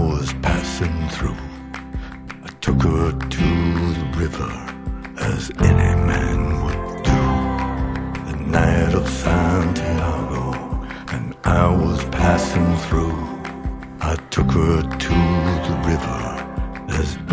was passing through. I took her to the river, as any man would do. The night of Santiago, and I was passing through. I took her to the river, as